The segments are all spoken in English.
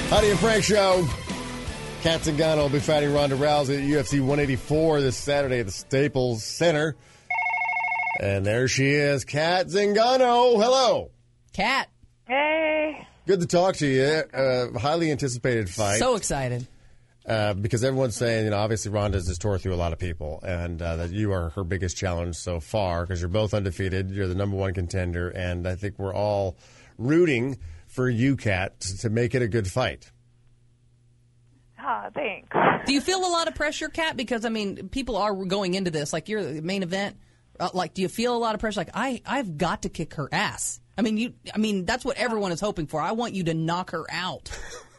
Howdy and Frank Show. Kat Zingano will be fighting Ronda Rousey at UFC 184 this Saturday at the Staples Center. And there she is, Kat Zingano. Hello. Kat. Hey. Good to talk to you. Highly anticipated fight. So excited. Because everyone's saying, obviously Ronda's just tore through a lot of people, and that you are her biggest challenge so far because you're both undefeated. You're the number one contender, and I think we're all rooting for you, Kat, to make it a good fight. Thanks. Do you feel a lot of pressure, Kat? Because, people are going into this. Like, you're the main event. Do you feel a lot of pressure? Like, I've got to kick her ass. That's what everyone is hoping for. I want you to knock her out.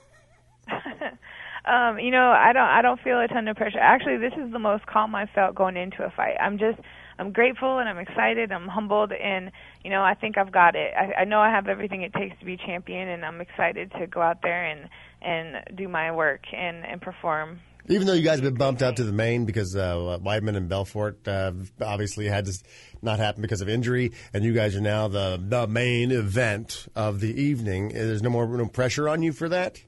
I don't feel a ton of pressure. Actually, this is the most calm I felt going into a fight. I'm grateful and I'm excited. I'm humbled, and I think I've got it. I know I have everything it takes to be champion, and I'm excited to go out there and do my work and perform. Even though you guys have been bumped up to the main because Weidman and Belfort obviously had to not happen because of injury, and you guys are now the main event of the evening. There's no pressure on you for that?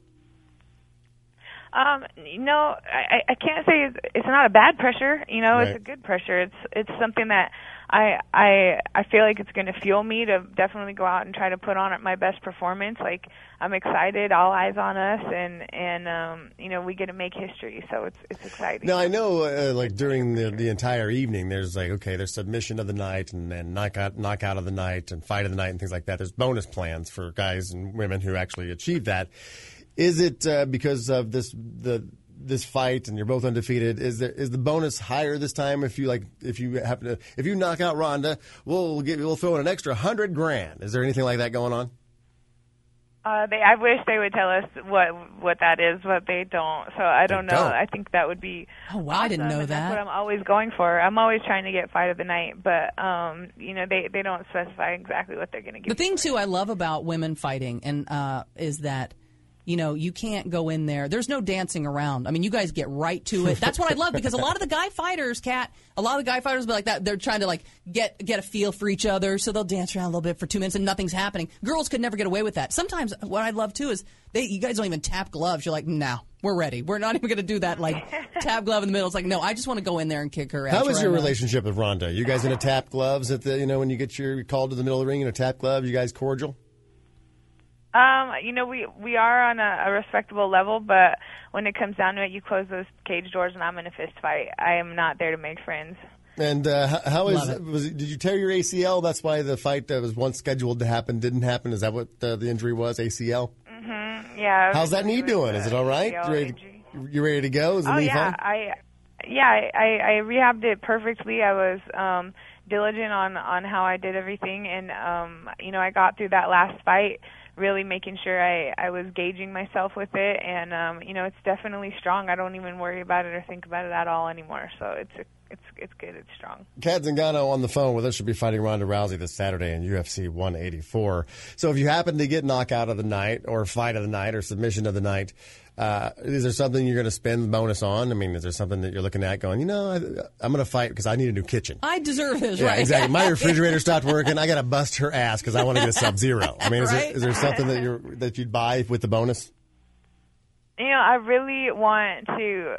No, I can't say it's not a bad pressure. Right. It's a good pressure. It's something that I feel like it's going to fuel me to definitely go out and try to put on my best performance. Like, I'm excited, all eyes on us, and we get to make history. So it's exciting. Now I know, during the entire evening, there's there's submission of the night and then knockout of the night and fight of the night and things like that. There's bonus plans for guys and women who actually achieve that. Is it because of this fight and you're both undefeated? Is the bonus higher this time? If you knock out Ronda, we'll throw in an extra $100,000. Is there anything like that going on? I wish they would tell us what that is, but they don't. So I don't know. I think that would be. Oh wow! Awesome. I didn't know that. That's what I'm always going for. I'm always trying to get fight of the night, but they don't specify exactly what they're going to give. The thing too I love about women fighting and is that. You can't go in there. There's no dancing around. You guys get right to it. That's what I love because a lot of the guy fighters, Kat, be like that. They're trying to get a feel for each other, so they'll dance around a little bit for 2 minutes and nothing's happening. Girls could never get away with that. Sometimes what I love too is you guys don't even tap gloves. You're like, no, we're ready. We're not even going to do that. Tap glove in the middle. It's like, no, I just want to go in there and kick her ass. How is your relationship with Ronda? You guys in a tap gloves at the when you get your called to the middle of the ring in a tap glove? You guys cordial? We are on a respectable level, but when it comes down to it, you close those cage doors and I'm in a fist fight. I am not there to make friends. And did you tear your ACL? That's why the fight that was once scheduled to happen didn't happen? Is that what the injury was, ACL? Mm-hmm, yeah. How's that knee doing? Is it all right? You ready to go? Is the knee fine? I rehabbed it perfectly. I was diligent on how I did everything, and I got through that last fight really making sure I was gauging myself with it, and it's definitely strong. I don't even worry about it or think about it at all anymore. So it's good. It's strong. Kat Zingano on the phone with us. She'll be fighting Ronda Rousey this Saturday in UFC 184. So if you happen to get knockout of the night or fight of the night or submission of the night, is there something you're going to spend the bonus on? Is there something that you're looking at going, I'm going to fight because I need a new kitchen. I deserve this, yeah, right? Exactly. My refrigerator stopped working. I got to bust her ass because I want to get a Sub-Zero. Right? Is there something that you'd buy with the bonus? I really want to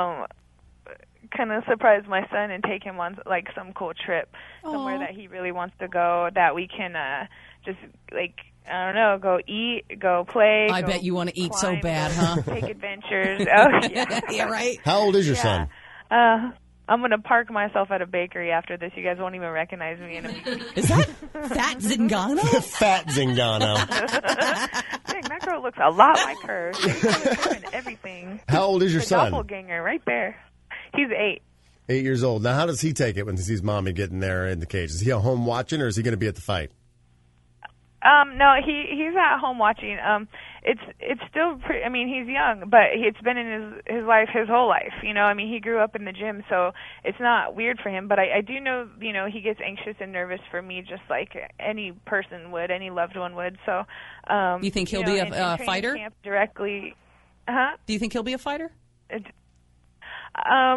kind of surprise my son and take him on some cool trip somewhere that he really wants to go, that we can just I don't know, go eat, go play. I bet you want to eat so bad, huh? Take adventures. Oh, yeah. Yeah, right? How old is your son? I'm going to park myself at a bakery after this. You guys won't even recognize me in a week. Is that Fat Zingano? Fat Zingano. Dang, that girl looks a lot like her. And everything. How old is your son? Doppelganger right there. He's 8. 8 years old. Now, how does he take it when he sees Mommy getting there in the cage? Is he at home watching, or is he going to be at the fight? No, he's at home watching. It's still pretty, he's young, but it's been in his life, his whole life. He grew up in the gym, so it's not weird for him. But I do know, he gets anxious and nervous for me, just like any person would, any loved one would. So, you think he'll be a fighter? Camp directly, Do you think he'll be a fighter?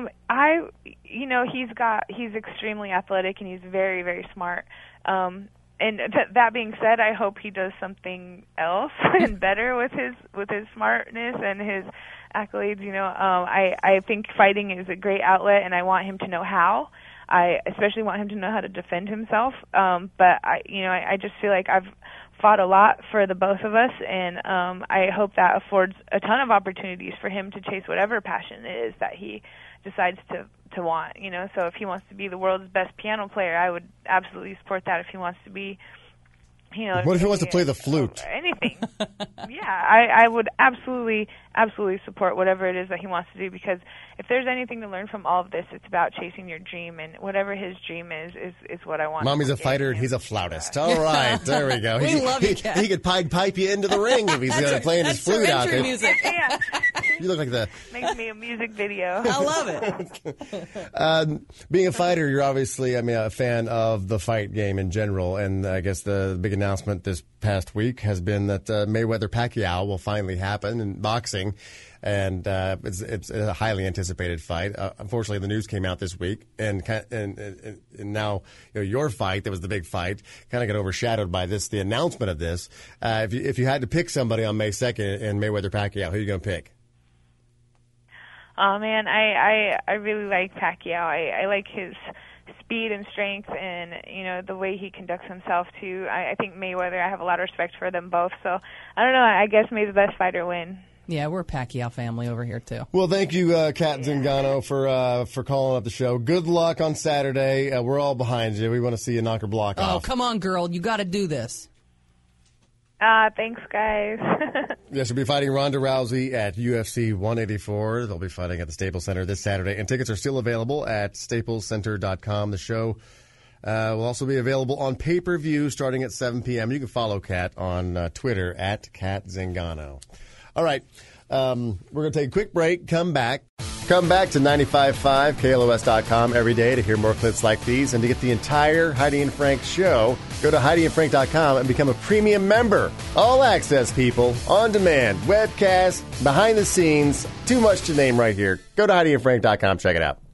He's extremely athletic and he's very, very smart. that being said, I hope he does something else and better with his smartness and his accolades. I think fighting is a great outlet, and I want him to know how. I especially want him to know how to defend himself. But I just feel like I've fought a lot for the both of us, and I hope that affords a ton of opportunities for him to chase whatever passion it is that he decides to want. So if he wants to be the world's best piano player, I would absolutely support that. If he wants to be, what if he wants to play the flute? Anything. Yeah, I would absolutely support whatever it is that he wants to do, because if there's anything to learn from all of this, it's about chasing your dream, and whatever his dream is what I want. Mommy's a fighter and he's a flautist. All right, there we go. We love you, Kat. He could pipe you into the ring if he's playing his flute out there. Music. Yeah. You look like makes me a music video. I love it. Being a fighter, you're obviously, a fan of the fight game in general, and I guess the big announcement this past week has been that Mayweather-Pacquiao will finally happen in boxing, and it's a highly anticipated fight. Unfortunately, the news came out this week, and now your fight, that was the big fight, kind of got overshadowed by the announcement of this. If you had to pick somebody on May 2nd in Mayweather-Pacquiao, who are you going to pick? Oh man, I really like Pacquiao. I like his speed and strength, and the way he conducts himself too. I think Mayweather, I have a lot of respect for them both. So I don't know. I guess may the best fighter win. Yeah, we're a Pacquiao family over here too. Well, thank you, Kat Zingano, for calling up the show. Good luck on Saturday. We're all behind you. We want to see you knock her block off. Oh, come on, girl! You got to do this. Thanks, guys. Yes, she'll be fighting Ronda Rousey at UFC 184. They'll be fighting at the Staples Center this Saturday, and tickets are still available at staplescenter.com. The show will also be available on pay-per-view starting at 7 p.m. You can follow Kat on Twitter at Kat Zingano. All right, we're going to take a quick break, come back to 95.5 KLOS.com every day to hear more clips like these, and to get the entire Heidi and Frank show, go to HeidiandFrank.com and become a premium member. All access, people, on demand, webcast, behind the scenes, too much to name right here. Go to HeidiandFrank.com, check it out.